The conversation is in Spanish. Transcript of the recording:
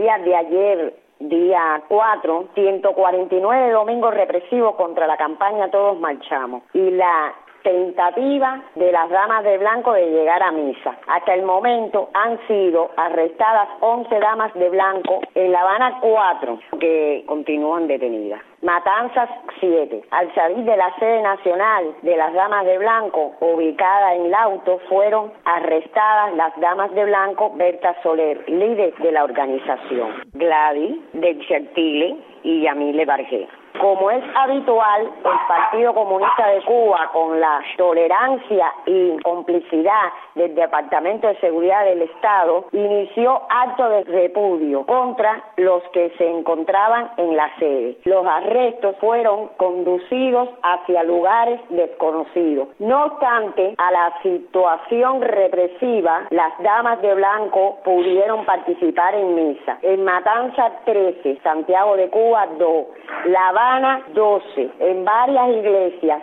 día de ayer, día 4, 149 domingos represivos contra la campaña Todos Marchamos y la tentativa de las damas de blanco de llegar a misa. Hasta el momento han sido arrestadas 11 damas de blanco, en La Habana 4, que continúan detenidas. Matanzas 7. Al salir de la sede nacional de las damas de blanco, ubicada en Lauto, fueron arrestadas las damas de blanco Berta Soler, líder de la organización, Gladys de Chertile y Yamile Barjé. Como es habitual, el Partido Comunista de Cuba, con la tolerancia y complicidad del Departamento de Seguridad del Estado, inició actos de repudio contra los que se encontraban en la sede. Los arrestos fueron conducidos hacia lugares desconocidos. No obstante, a la situación represiva, las damas de blanco pudieron participar en misa. En Matanza 13, Santiago de Cuba 2, La Habana 12, en varias iglesias